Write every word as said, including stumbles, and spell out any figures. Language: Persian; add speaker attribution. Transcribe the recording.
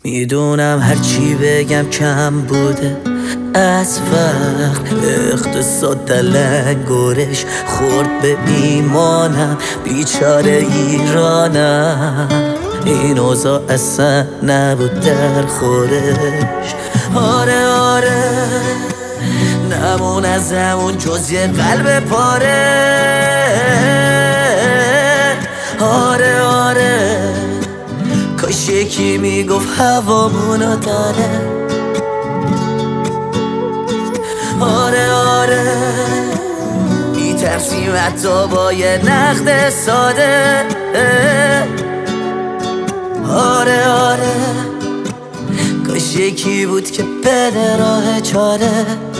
Speaker 1: میدونم هرچی بگم کم بوده از وقت اقتصاد دلنگورش خورد به ایمانم، بیچاره ایرانم. این اوضاع اصلا نبود در خورش. آره آره نمون از همون جز یه قلب پاره. آره آره کاش یکی میگفت هوامونو داره. آره آره میترسیم حتی با یه نقد ساده. آره آره کاش یکی بود که بده راه چاره.